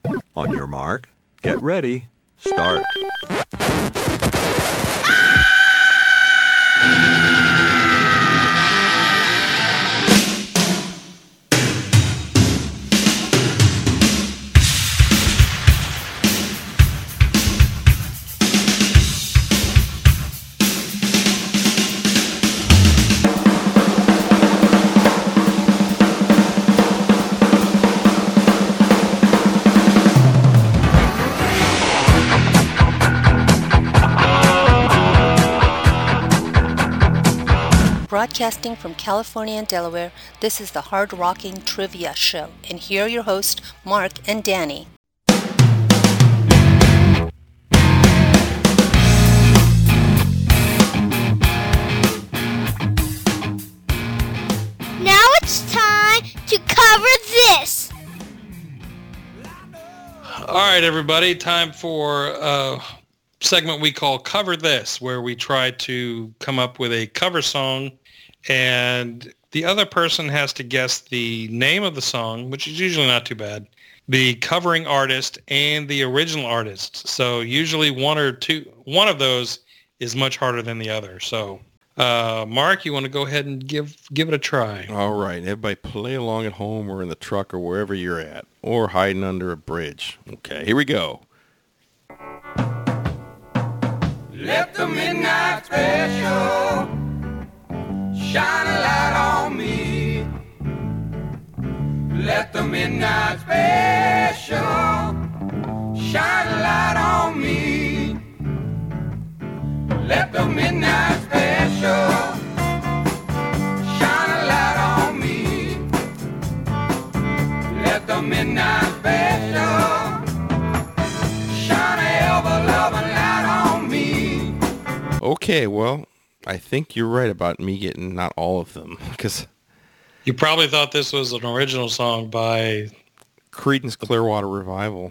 On your mark, get ready, start. Broadcasting from California and Delaware, this is the Hard Rocking Trivia Show. And here are your hosts, Mark and Danny. Now it's time to cover this. All right, everybody, time for a segment we call Cover This, where we try to come up with a cover song, and the other person has to guess the name of the song, which is usually not too bad, the covering artist, and the original artist. So usually one of those is much harder than the other. So, Mark, you want to go ahead and give it a try? All right, everybody play along at home or in the truck or wherever you're at, or hiding under a bridge. Okay, here we go. Let the midnight special shine a light on me. Let the midnight special shine a light on me. Let the midnight special shine a light on me. Let the midnight special shine a ever-loving light on me. Okay, well, I think you're right about me getting not all of them, because You probably thought this was an original song by... Creedence Clearwater Revival.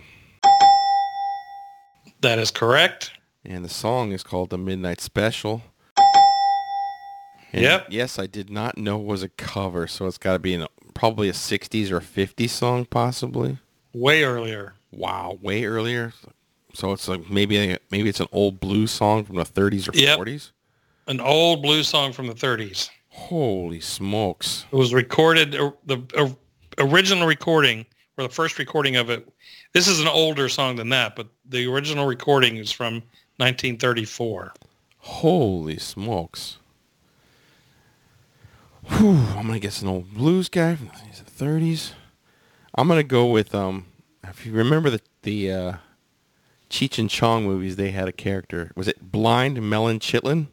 That is correct. And the song is called The Midnight Special. And Yep. yes, I did not know it was a cover, so it's got to be probably a 60s or 50s song, possibly. Way earlier. Wow, way earlier. So it's like maybe it's an old blues song from the 30s or Yep. 40s. An old blues song from the 30s. Holy smokes. It was recorded, the original recording, or the first recording of it. This is an older song than that, but the original recording is from 1934. Holy smokes. Whew, I'm going to guess an old blues guy from the 30s. I'm going to go with, if you remember the Cheech and Chong movies, they had a character. Was it Blind Melon Chitlin?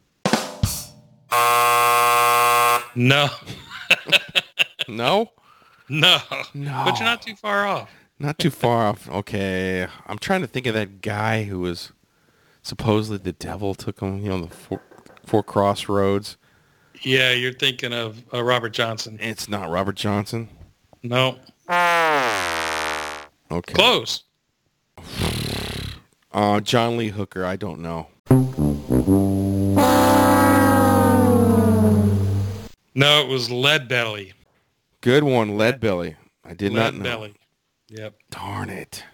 No. No? No. No. But you're not too far off. Not too far off. Okay. I'm trying to think of that guy who was supposedly the devil took him, the four crossroads. Yeah, you're thinking of Robert Johnson. It's not Robert Johnson. No. Okay. Close. John Lee Hooker. I don't know. No, it was Leadbelly. Good one, Leadbelly. I did not know. Leadbelly. Yep. Darn it.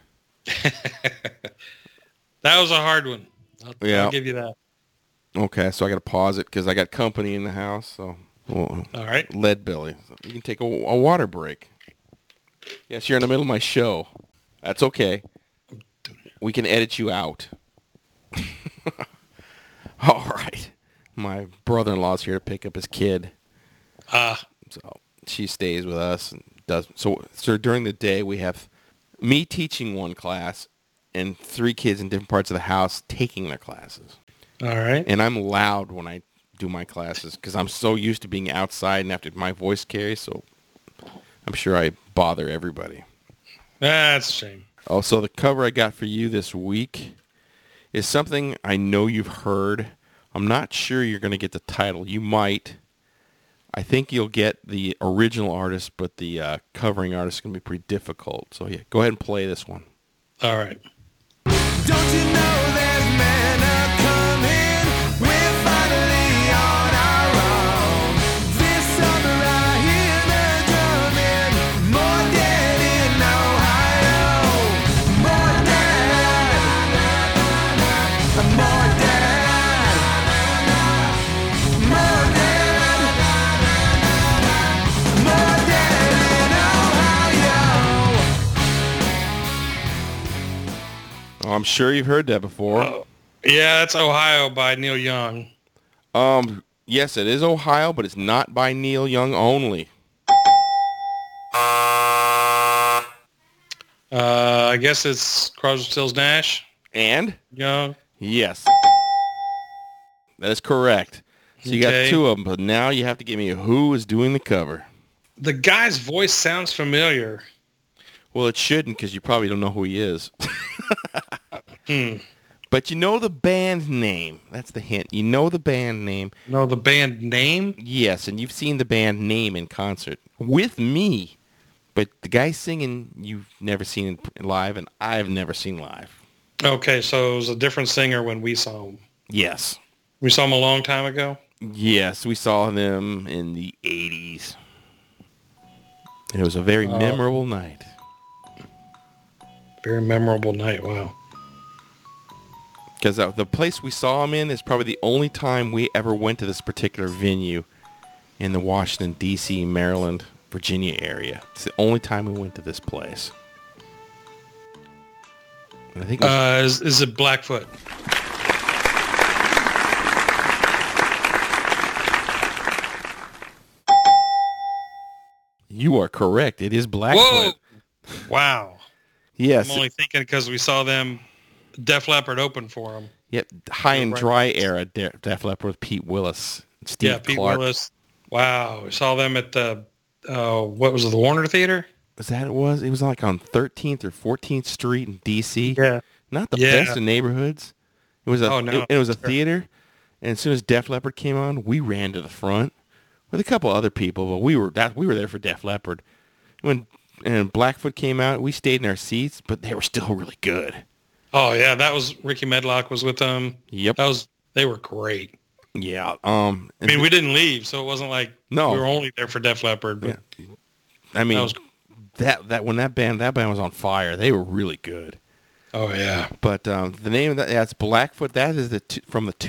That was a hard one. I'll give you that. Okay, so I got to pause it because I got company in the house. So, All right. Leadbelly. So you can take a water break. Yes, you're in the middle of my show. That's okay. We can edit you out. All right. My brother-in-law's here to pick up his kid. So she stays with us and does. So during the day we have me teaching one class and 3 kids in different parts of the house taking their classes. All right. And I'm loud when I do my classes because I'm so used to being outside and after my voice carries. So I'm sure I bother everybody. That's a shame. Oh, so the cover I got for you this week is something I know you've heard. I'm not sure you're going to get the title. You might. I think you'll get the original artist, but the covering artist is going to be pretty difficult. So, yeah, go ahead and play this one. All right. Don't you know there's men a-coming? We're finally on our own. This summer I hear the drumming, more dead in Ohio. Oh, I'm sure you've heard that before. Yeah, that's Ohio by Neil Young. Yes, it is Ohio, but it's not by Neil Young only. I guess it's Crosby, Stills, Nash. And? Young. Yes. That is correct. So you got Okay. two of them, but now you have to give me who is doing the cover. The guy's voice sounds familiar. Well, it shouldn't because you probably don't know who he is. But you know the band name. That's the hint. You know the band name. Know the band name? Yes, and you've seen the band name in concert with me. But the guy singing, you've never seen live, and I've never seen live. Okay, so it was a different singer when we saw him. Yes. We saw him a long time ago? Yes, we saw them in the 80s. And it was a very memorable night. Very memorable night, wow. Because the place we saw him in is probably the only time we ever went to this particular venue in the Washington, D.C., Maryland, Virginia area. It's the only time we went to this place. And I think is it Blackfoot? you are correct. It is Blackfoot. Whoa! Wow. Yes. I'm only thinking because we saw them, Def Leppard open for them. Yep. High and Right. Dry era Def Leppard with Pete Willis. Steve Yeah, Pete Clark. Willis. Wow. We saw them at the, what was it, the Warner Theater? Was that it was? It was like on 13th or 14th Street in D.C. Yeah. Not the Yeah. best of neighborhoods. It was a Oh, no. it was a theater, and as soon as Def Leppard came on, we ran to the front with a couple other people, but we were there for Def Leppard. And Blackfoot came out, we stayed in our seats, but they were still really good. Oh, yeah. That was, Ricky Medlock was with them. Yep. They were great. Yeah. I mean, we didn't leave, so it wasn't like No. we were only there for Def Leppard. But I mean, that was- that when that band was on fire, they were really good. oh, yeah. But the name of that's Blackfoot. That is from the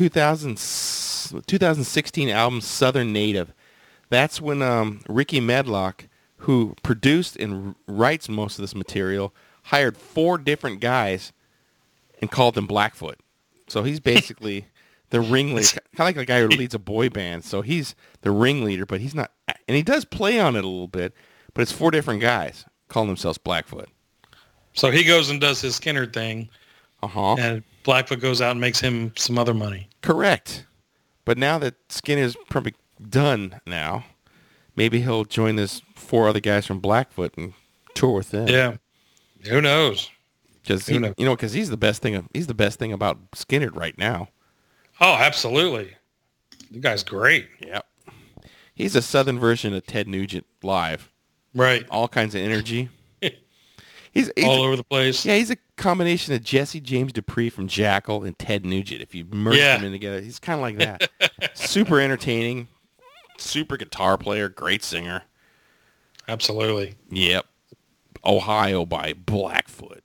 2016 album Southern Native. That's when Ricky Medlock, who produced and writes most of this material, hired 4 different guys and called them Blackfoot. So he's basically the ringleader, kind of like a guy who leads a boy band. So he's the ringleader, but he's not, and he does play on it a little bit, but it's 4 different guys calling themselves Blackfoot. So he goes and does his Skinner thing, Uh-huh. and Blackfoot goes out and makes him some other money. Correct. But now that Skinner's probably done now, maybe he'll join his 4 other guys from Blackfoot and tour with them. Yeah. Who knows? Because Who knows? because he's the best thing about Skinner right now. Oh, absolutely. The guy's great. Yep. He's a southern version of Ted Nugent live. Right. All kinds of energy. He's All over the place. Yeah, he's a combination of Jesse James Dupree from Jackal and Ted Nugent. If you merge them in together, he's kind of like that. Super entertaining, super guitar player, great singer. Absolutely. Yep. Ohio by Blackfoot.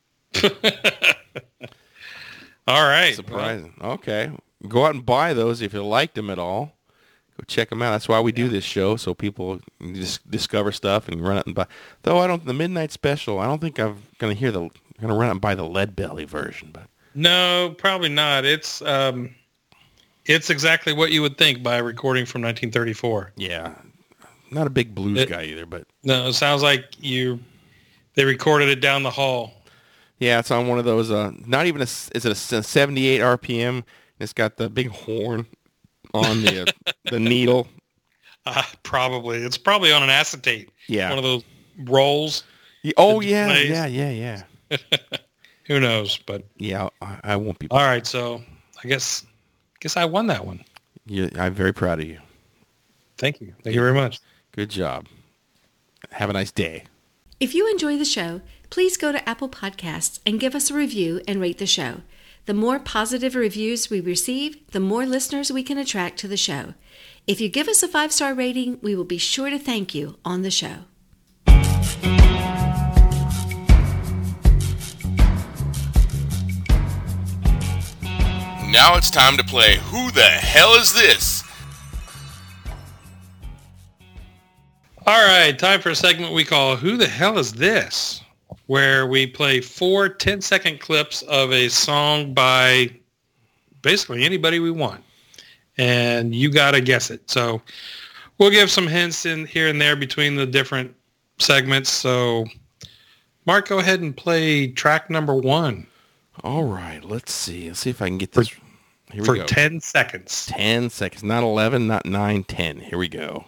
All right. Surprising. Okay. Go out and buy those if you liked them at all. Go check them out. That's why we do this show, so people just discover stuff and run out and buy. Though the Midnight Special, I don't think I'm going to run out and buy the Lead Belly version. But No, probably not. It's exactly what you would think by a recording from 1934. yeah, not a big blues guy either, but No, it sounds like they recorded it down the hall. yeah, it's on one of those. Not even is it a 78 RPM? It's got the big horn on the the needle. Probably. It's probably on an acetate. Yeah. One of those rolls. Oh The yeah, displays. yeah. Who knows? But Yeah, I won't be. all right. So I guess I won that one. I'm very proud of you. Thank you. Thank you very much. Good job. Have a nice day. If you enjoy the show, please go to Apple Podcasts and give us a review and rate the show. The more positive reviews we receive, the more listeners we can attract to the show. If you give us a 5-star rating, we will be sure to thank you on the show. Now it's time to play Who the Hell Is This? All right. Time for a segment we call Who the Hell Is This? where we play 4 10-second clips of a song by basically anybody we want. And you got to guess it. So we'll give some hints in here and there between the different segments. So, Mark, go ahead and play track number 1. All right, let's see. Let's see if I can get this. Here we For go. 10 seconds. 10 seconds. Not 11, not 9, 10. Here we go.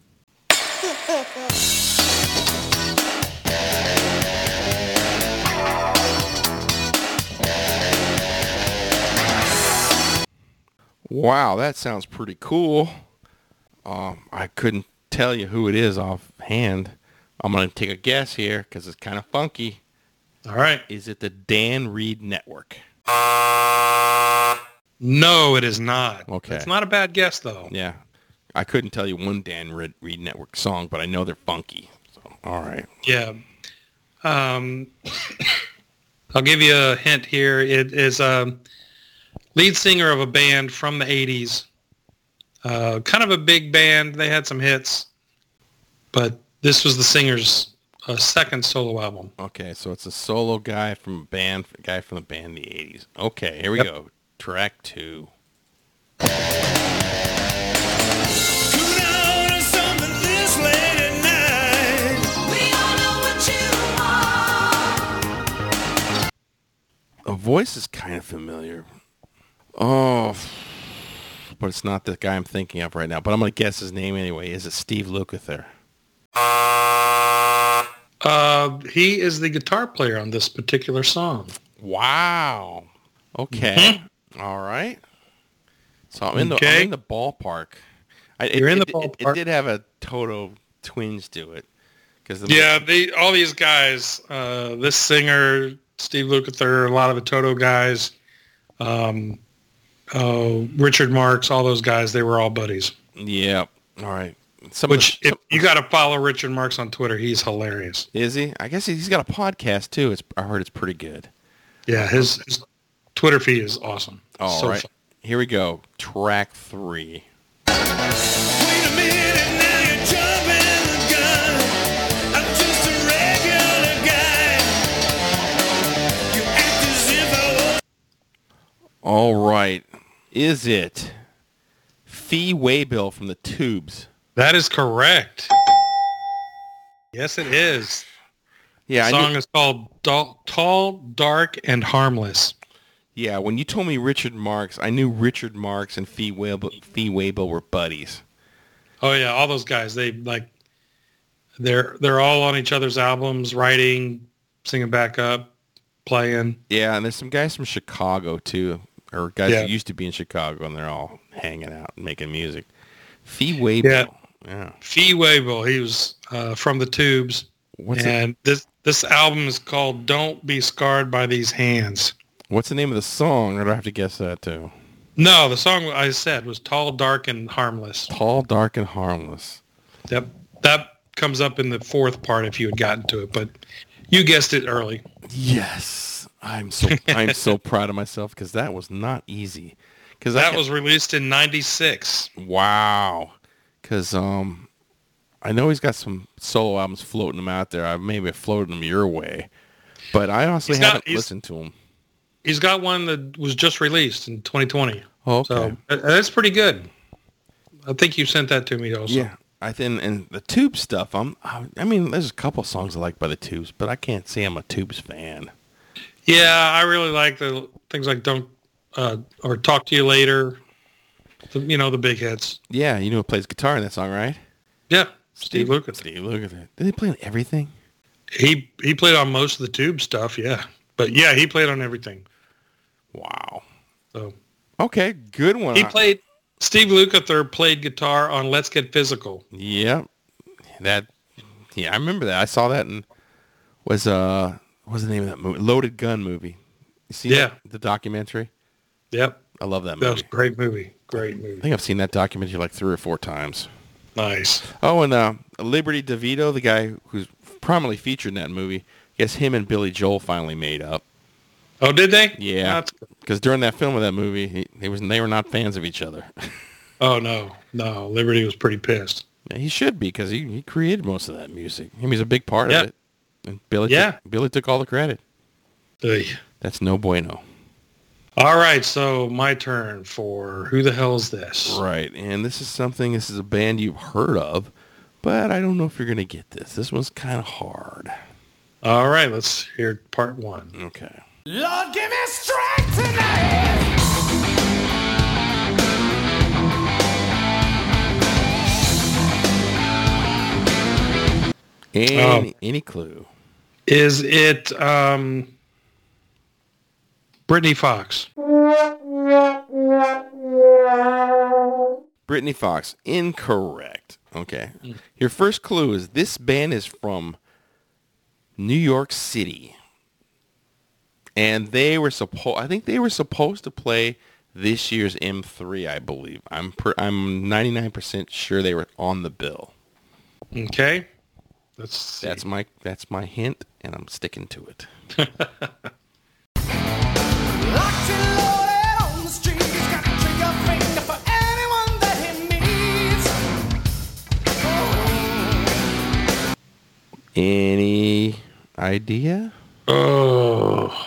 Wow, that sounds pretty cool. I couldn't tell you who it is offhand. I'm going to take a guess here because it's kind of funky. All right. Is it the Dan Reed Network? No, it is not. Okay. It's not a bad guess, though. Yeah. I couldn't tell you one Dan Reed Network song, but I know they're funky. So, all right. Yeah. I'll give you a hint here. It is lead singer of a band from the 80s. Kind of a big band. They had some hits. But this was the singer's second solo album. Okay, so it's a solo guy from the band in the 80s. Okay, here we go. Track 2. The voice is kind of familiar. Oh, but it's not the guy I'm thinking of right now. But I'm going to guess his name anyway. Is it Steve Lukather? He is the guitar player on this particular song. Wow. Okay. All right. So I'm in the ballpark. You're in the ballpark. It did have a Toto twinge to it. All these guys, this singer, Steve Lukather, a lot of the Toto guys, Richard Marx, all those guys, they were all buddies. Yeah. All right. You got to follow Richard Marx on Twitter. He's hilarious. Is he? I guess he's got a podcast too. I heard it's pretty good. Yeah, his Twitter feed is awesome. All right. Fun. Here we go. Track 3. Wait a minute, now you're jumping the gun. I'm just a regular guy. You act as if I was. All right. Is it Fee Waybill from the Tubes? That is correct. Yes, it is. Yeah, the song is called Tall, Dark, and Harmless. Yeah, when you told me Richard Marx, I knew Richard Marx and Fee Waybill were buddies. Oh yeah, all those guys. They're all on each other's albums, writing, singing backup, playing. Yeah, and there's some guys from Chicago too, or guys who used to be in Chicago, and they're all hanging out and making music. Fee Waybill. Yeah. Fee Waybill. He was from the Tubes. This album is called "Don't Be Scarred by These Hands." What's the name of the song? Or do I have to guess that too? No, the song I said was "Tall, Dark, and Harmless." Tall, Dark, and Harmless. That comes up in the fourth part if you had gotten to it, but you guessed it early. Yes, I'm so proud of myself because that was not easy. Because that was released in '96. Wow. Because I know he's got some solo albums floating them out there. I maybe floated them your way, but I honestly haven't listened to them. He's got one that was just released in 2020. Oh, okay. So that's pretty good. I think you sent that to me also. Yeah, I think, and the Tube stuff. I mean, there's a couple songs I like by the Tubes, but I can't say I'm a Tubes fan. Yeah, I really like the things like "Don't" or "Talk to You Later." The big hits. Yeah, you know who plays guitar in that song, right? Yeah, Steve Lukather. Steve Lukather. Did he play on everything? He played on most of the Tube stuff, yeah. But yeah, he played on everything. Wow. So okay, good one. Steve Lukather played guitar on "Let's Get Physical." Yep. I remember that. I saw that in what's the name of that movie? Loaded Gun movie. You see that? The documentary? Yep. I love that movie. That was a great movie. Great movie. I think I've seen that documentary like 3 or 4 times. Nice. Oh, and Liberty DeVito, the guy who's prominently featured in that movie, I guess him and Billy Joel finally made up. Oh, did they? Yeah. Because during that film of that movie, they were not fans of each other. Oh, no. Liberty was pretty pissed. Yeah, he should be because he created most of that music. He's a big part of it. And Billy took all the credit. Ugh. That's no bueno. All right, so my turn for Who the Hell Is This? Right, and this is a band you've heard of, but I don't know if you're going to get this. This one's kind of hard. All right, let's hear part one. Okay. Lord, give me strength tonight. Any clue? Is it Brittany Fox? Brittany Fox. Incorrect. Okay. Your first clue is this band is from New York City. And they were I think they were supposed to play this year's M3, I believe. I'm 99% sure they were on the bill. Okay. Let's see. That's my hint, and I'm sticking to it. Locked and loaded on the street. He's got a trigger finger for anyone that he meets. Any idea? Oh.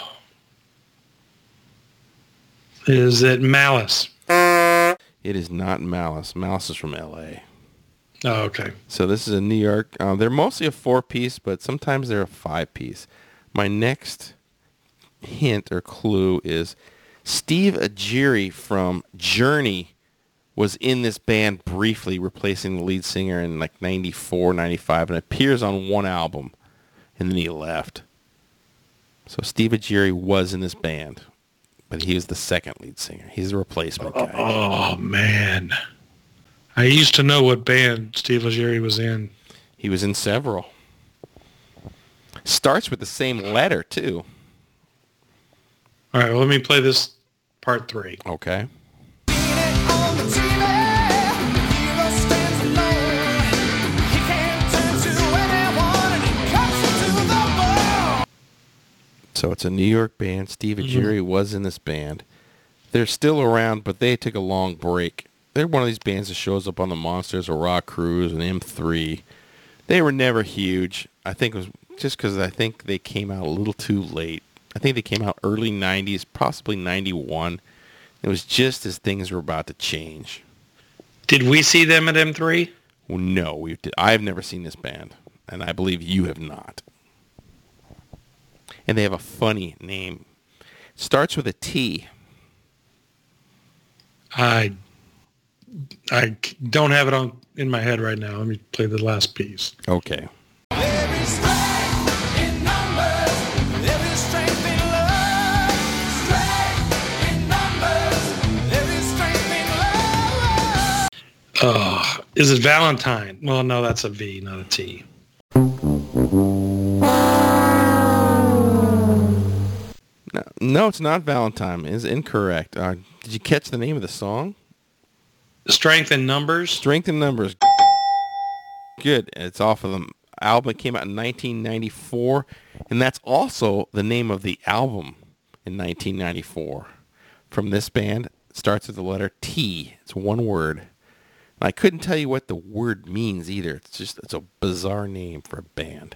Is it Malice? It is not Malice. Malice is from L.A. Oh, okay. So this is a New York. They're mostly a 4-piece, but sometimes they're a 5-piece. My next hint or clue is Steve Augeri from Journey was in this band briefly, replacing the lead singer in like 94, 95, and appears on one album, and then he left. So Steve Augeri was in this band, but he was the second lead singer. He's a replacement guy. Oh, man. I used to know what band Steve Augeri was in. He was in several. Starts with the same letter, too. All right, well, let me play this part 3. Okay. Seen it on the TV. The hero stands alone. He can't turn to anyone, and he cuts into the bone. So it's a New York band. Steve Augeri was in this band. They're still around, but they took a long break. They're one of these bands that shows up on the Monsters or Rock Cruise and M3. They were never huge. I think it was just because I think they came out a little too late. I think they came out early 90s, possibly 91. It was just as things were about to change. Did we see them at M3? Well, no, I've never seen this band, and I believe you have not. And they have a funny name. It starts with a T. I don't have it in my head right now. Let me play the last piece. Okay. There is strength in numbers. There is strength in love. Strength in numbers. There is strength in love. Is it Valentine? Well, no, that's a V, not a T. No, it's not Valentine. It's incorrect. Did you catch the name of the song? Strength in Numbers? Strength in Numbers. Good. It's off of the album that came out in 1994, and that's also the name of the album in 1994 from this band. It starts with the letter T. It's one word. And I couldn't tell you what the word means either. It's a bizarre name for a band.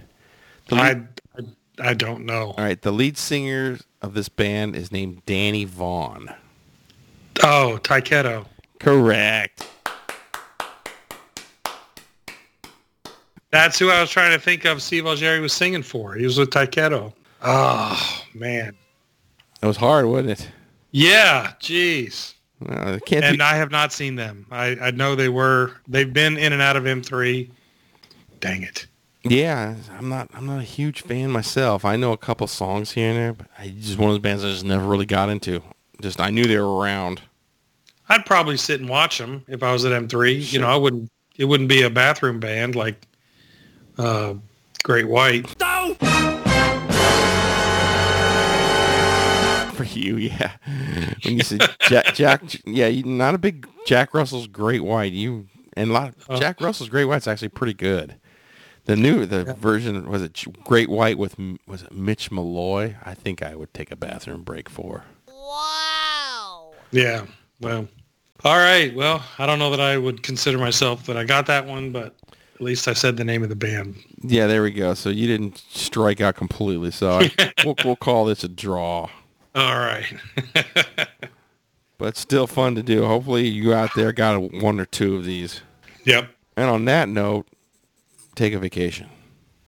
I don't know. All right, the lead singer of this band is named Danny Vaughn. Oh, Taiketo. Correct. That's who I was trying to think of Steve Augeri was singing for. He was with Taiketo. Oh, man. It was hard, wasn't it? Yeah, jeez. It can't And be. I have not seen them. I know they've been in and out of M3. Dang it. Yeah, I'm not a huge fan myself. I know a couple songs here and there, but I just one of those bands I just never really got into. Just I knew they were around. I'd probably sit and watch them if I was at M3. Sure. You know, it wouldn't be a bathroom band like Great White. For you, yeah. When you said Jack, yeah, you're not a big Jack Russell's Great White. Jack Russell's Great White's actually pretty good. The version, was it Great White with, was it Mitch Malloy? I think I would take a bathroom break for. Wow. Yeah, well. All right, well, I don't know that I would consider myself that I got that one, but At least I said the name of the band. Yeah, there we go. So you didn't strike out completely. So we'll call this a draw. All right. But still fun to do. Hopefully you out there got one or two of these. Yep. And on that note, take a vacation.